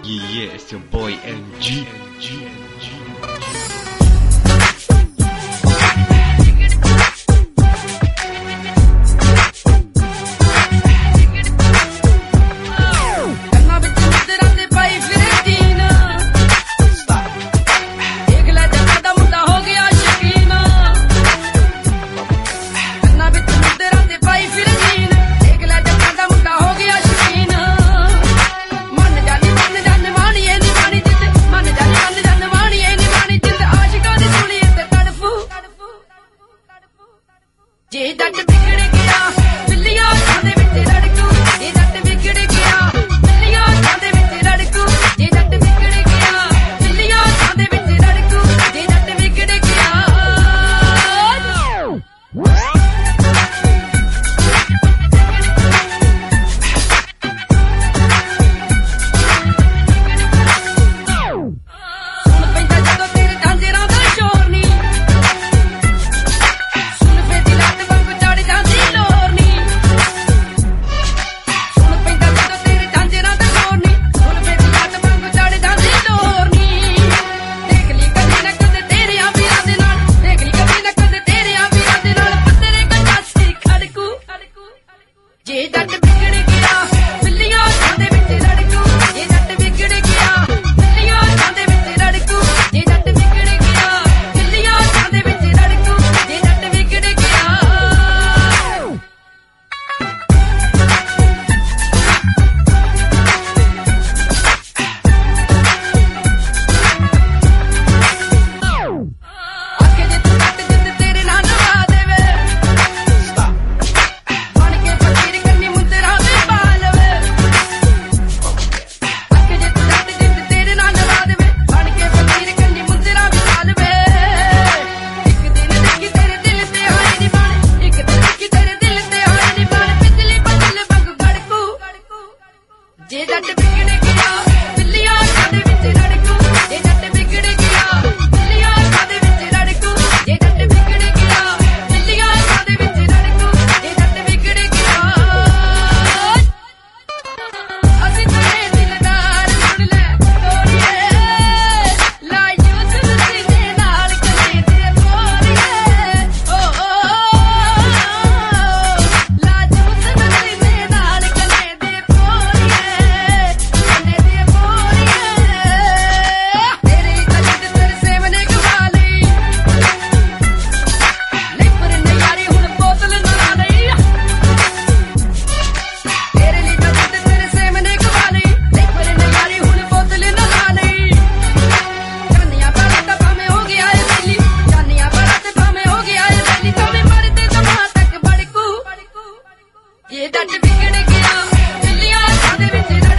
Yeah, it's your boy NG. ਜੇ ਜੱਟ ਵਿਗੜ ਗਿਆ ਬਿੱਲੀਆਂ ਅੱਖਾਂ ਦੇ ਵਿੱਚ ਰੜਕੂ ਜੇ ਜੱਟ ਵਿਗੜ ਗਿਆ ਬਿੱਲੀਆਂ ਅੱਖਾਂ ਦੇ ਵਿੱਚ ਰੜਕੂ ਜੇ ਜੱਟ ਵਿਗੜ ਗਿਆ ਬਿੱਲੀਆਂ ਅੱਖਾਂ ਦੇ ਵਿੱਚ ਰੜਕੂ ਜੇ ਜੱਟ ਵਿਗੜ ਗਿਆ ਸੁਣ ਪੈਂਦਾ ਜਦੋਂ ਤੇਰੇ ਝਾਂਜਰਾਂ ਦਾ ਸ਼ੋਰ ਨੀ ਜੇ ਜੱਟ ਵਿਗੜ ਗਿਆ ਬਿੱਲੀਆਂ ਅੱਖਾਂ ਦੇ ਵਿੱਚ ਰੜਕੂ ਜੇ ਜੱਟ ਵਿਗੜ ਗਿਆ ਬਿੱਲੀਆਂ ਅੱਖਾਂ ਦੇ ਵਿੱਚ ਰੜਕੂ ਜੇ ਜੱਟ ਵਿਗੜ ਗਿਆ ਬਿੱਲੀਆਂ ਅੱਖਾਂ ਦੇ ਵਿੱਚ ਰੜਕੂ ਜੇ ਜੱਟ ਵਿਗੜ ਗਿਆ ਅੱਗੇ ਜੇ ਤੂੰ ਕੱਟ ਜਿੰਦ ਤੇਰੇ ਨਾਲ ਨਵਾ ਦੇਵੇ ਜੇ ਜੱਟ ਵਿਗੜ ਗਿਆ ਬਿੱਲੀਆਂ ਅੱਖਾਂ ਦੇ ਵਿੱਚ ਰੜਕੂ ਜੇ ਜੱਟ ਵਿਗੜ ਗਿਆ ਬਿੱਲੀਆਂ ਅੱਖਾਂ ਦੇ ਵਿੱਚ ਰੜਕੂ ਜੇ ਜੱਟ ਵਿਗੜ ਗਿਆ ਬਿੱਲੀਆਂ ਅੱਖਾਂ ਦੇ ਵਿੱਚ ਰੜਕੂ ਜੇ ਜੱਟ ਵਿਗੜ ਗਿਆ ਅਸੀਂ ਤੇਰੇ ਦਿਲਦਾਰ ਸੁਣ ਲੈ ਤੋਰੀਏ ਲਾਇਓ ਸੁਣਦੀ ਦੇ ਨਾਲ ਕਦੇ ਤੇ ਬੋਰੀਏ ਲਾਜੂ ਸੁਣਦੀ ਦੇ ਨਾਲ ਕਦੇ ਤੇ ਬੋਰੀਏ ਜੇ ਜੱਟ ਵਿਗੜ ਗਿਆ ਬਿੱਲੀਆਂ ਅੱਖਾਂ ਦੇ ਵਿੱਚ